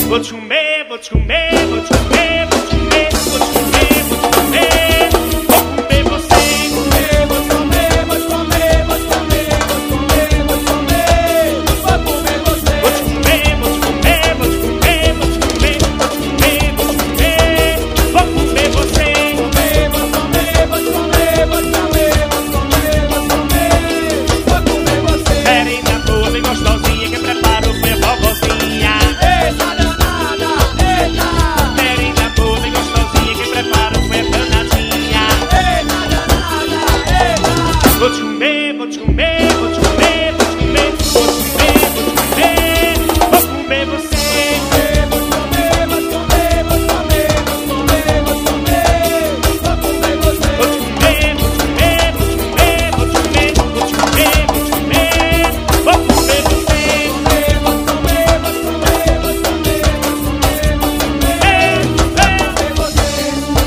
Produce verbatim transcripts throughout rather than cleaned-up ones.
Vou te comer, vou te comer, vou te comer, vou te comer, vou te comer, vou te comer. Vou comer você. Vou te comer, vou te comer, vou te comer, vou te comer, vou te comer, vou comer você. Vou te comer, vou te comer, vou te comer, vou te comer, vou te comer, vou te comer. Vou comer você. Vou te comer, vou te comer, vou te comer, vou te comer, vou te comer, vou comer você. Merinda boa, bem gostosinha, quem prepara foi a vovozinha. Eita danada, eita. Merinda boa, bem gostosinha, quem prepara foi a danadinha. Eita danada, eita. Vou te comer, vou te comer, vou te comer, vou te comer, vou te comer, vou te comer, vou comer você. Vou te comer, vou te comer, vou te comer, vou te comer, vou te comer, vou comer você. Vou te comer, vou te comer, vou te comer, vou te comer, vou te comer, vou te comer, vou comer você. Vou te comer, vou te comer, vou te comer, vou te comer, vou te comer, vou comer você.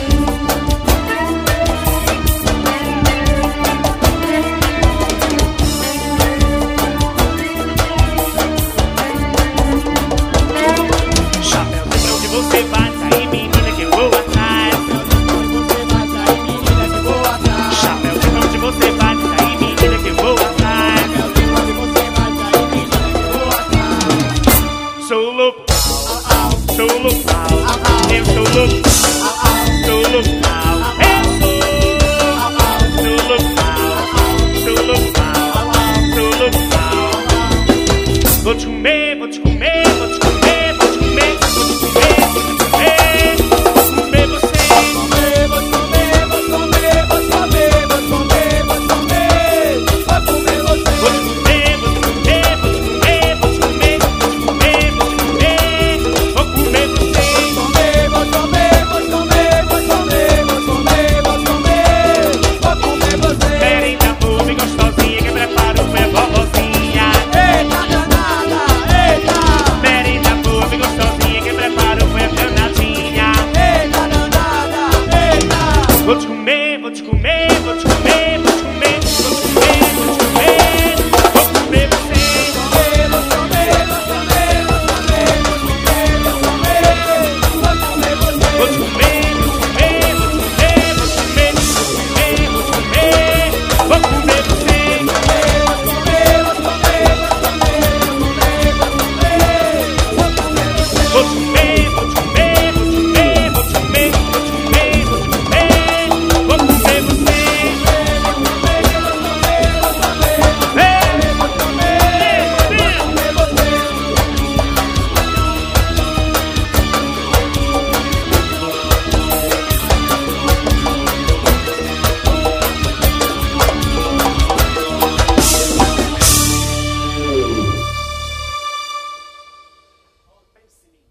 Chapéu, pra onde você vai sair, menina, que eu vou atrás. Você vai sair, menina, que eu vou atrás. Chapéu, pra onde você vai sair, menina, que eu vou atrás. Onde você vai sair, menina, que eu vou atrás. Sou louco, Au, au, sou louco, eu sou louco, au, au, sou louco, eu sou, sou louco, sou louco, sou louco. Vou te comer.